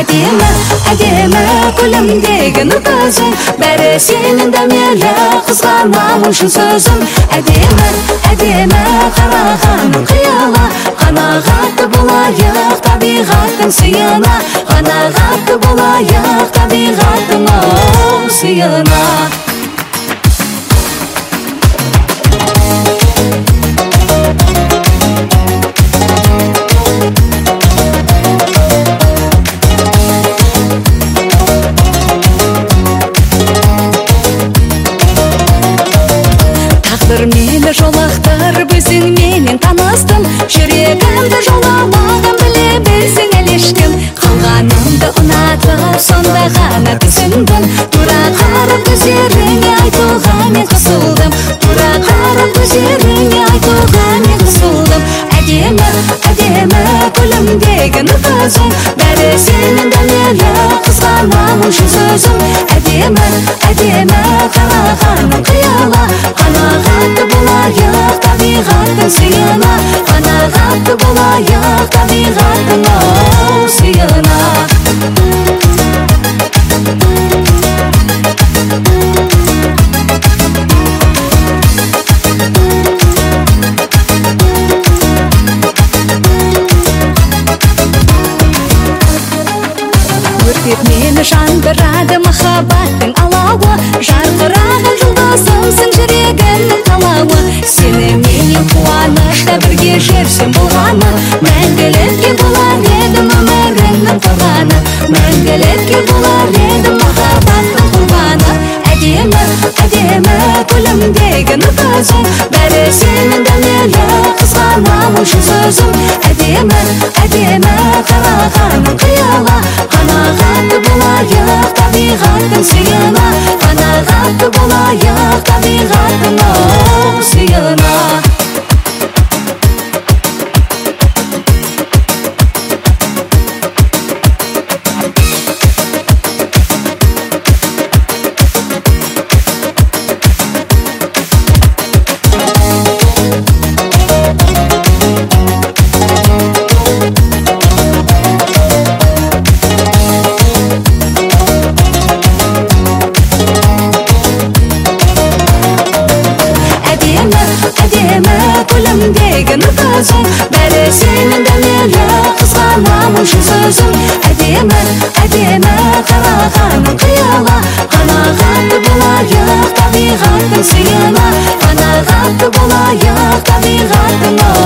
әдемі күлімдегі нұр көзің, бәрі сенің дәмелі қызғанам үшін сөзім. Әдемі қарағаның қиялы, қанағатты болайық табиғаттың сыйына, қанағатты болайық табиғаттың сыйына. Мені жолақтыр өзің менен таныстым, жүрегімді жауламаған біле білсең әлешкім. Қалғанымды ұнатып сонда ғана түсіндім, тура қарап көздеріңе айтуға мен қысылдым, тура қарап көздеріңе айтуға мен қысылдым. Әдемі күлімдегі нұр көзің, бәрі сенің дәмелі қызғанам үшін сөзім. Әдемі қарағаның қиялы, қанағатты болайық табиғаттың сыйына, қанағатты болайық табиғаттың сыйына. Өртеп мені жандырады махаббаттың алауы, жарқыраған жұлдызымсың жүрегімнің қалауы. Сені менен қуанышта бірге жүрсем болғаны, мәңгілікке болар едім өмірімнің қалғаны, мәңгілікке болар едім махаббаттың құрбаны. Әдемі күлімдегі нұр көзің, бәрі сенің дәмелі қызғанам үшін сөзім. Әдемі қарағаның қиялы, қанағатты болайық табиғаттың сыйына, қанағатты болайық табиғаттың сыйына. Күлімдегі нұр көзің, бәрі сенің дәмелі қызғанам үшін сөзім. Әдемі қарағаның қиялы, қанағатты болайық табиғаттың сыйына, қанағатты болайық табиғаттың